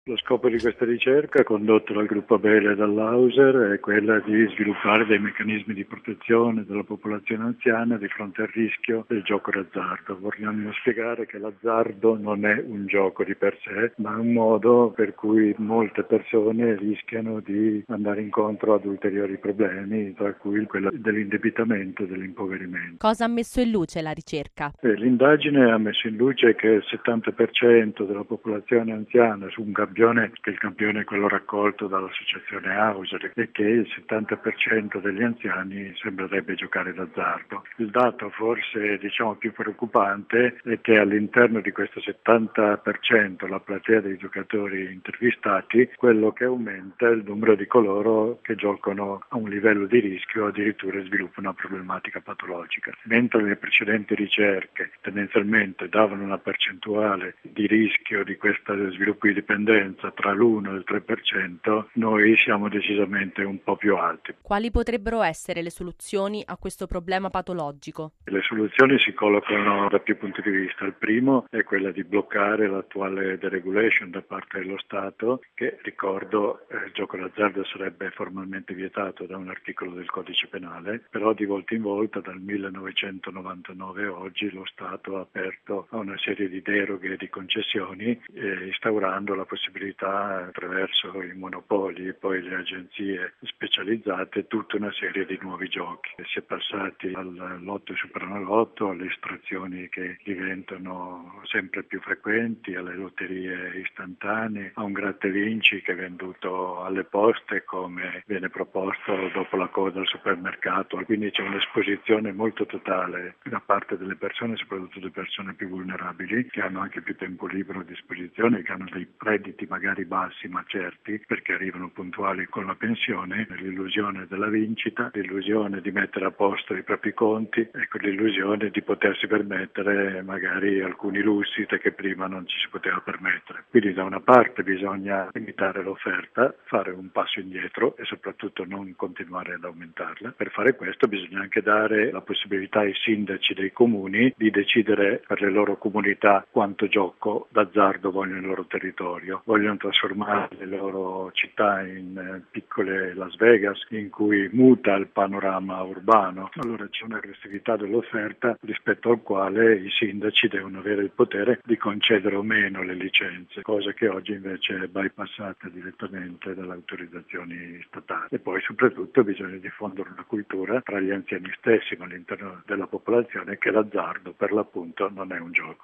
Lo scopo di questa ricerca, condotto dal gruppo Abele e dall'Auser, è quella di sviluppare dei meccanismi di protezione della popolazione anziana di fronte al rischio del gioco d'azzardo. Vogliamo spiegare che l'azzardo non è un gioco di per sé, ma un modo per cui molte persone rischiano di andare incontro ad ulteriori problemi, tra cui quello dell'indebitamento e dell'impoverimento. Cosa ha messo in luce la ricerca? L'indagine ha messo in luce che il 70% della popolazione anziana su un campione, che il campione è quello raccolto dall'associazione Auser, e che il 70% degli anziani sembrerebbe giocare d'azzardo. Il dato forse più preoccupante è che all'interno di questo 70%, la platea dei giocatori intervistati, quello che aumenta è il numero di coloro che giocano a un livello di rischio o addirittura sviluppano una problematica patologica. Mentre le precedenti ricerche tendenzialmente davano una percentuale di rischio di questo sviluppo di dipendenza tra l'1 e il 3%, noi siamo decisamente un po' più alti. Quali potrebbero essere le soluzioni a questo problema patologico? Le soluzioni si collocano da più punti di vista. Il primo è quella di bloccare l'attuale deregulation da parte dello Stato, che ricordo il gioco d'azzardo sarebbe formalmente vietato da un articolo del Codice Penale, però di volta in volta dal 1999 a oggi lo Stato ha aperto a una serie di deroghe e di concessioni, instaurando la possibilità attraverso i monopoli e poi le agenzie specializzate tutta una serie di nuovi giochi. Si è passati al lotto e superenalotto, alle estrazioni che diventano sempre più frequenti, alle lotterie istantanee, a un gratta e vinci che è venduto alle poste come viene proposto dopo la coda al supermercato. Quindi c'è un'esposizione molto totale da parte delle persone, soprattutto delle persone più vulnerabili, che hanno anche più tempo libero a disposizione, che hanno dei redditi magari bassi ma certi, perché arrivano puntuali con la pensione, l'illusione della vincita, l'illusione di mettere a posto i propri conti e con l'illusione di potersi permettere magari alcuni lussi che prima non ci si poteva permettere. Quindi da una parte bisogna limitare l'offerta, fare un passo indietro e soprattutto non continuare ad aumentarla. Per fare questo bisogna anche dare la possibilità ai sindaci dei comuni di decidere per le loro comunità quanto gioco d'azzardo vogliono nel loro territorio. Vogliono trasformare le loro città in piccole Las Vegas in cui muta il panorama urbano. Allora c'è un'aggressività dell'offerta rispetto al quale i sindaci devono avere il potere di concedere o meno le licenze, cosa che oggi invece è bypassata direttamente dalle autorizzazioni statali. E poi soprattutto bisogna diffondere una cultura tra gli anziani stessi, ma all'interno della popolazione, che l'azzardo per l'appunto non è un gioco.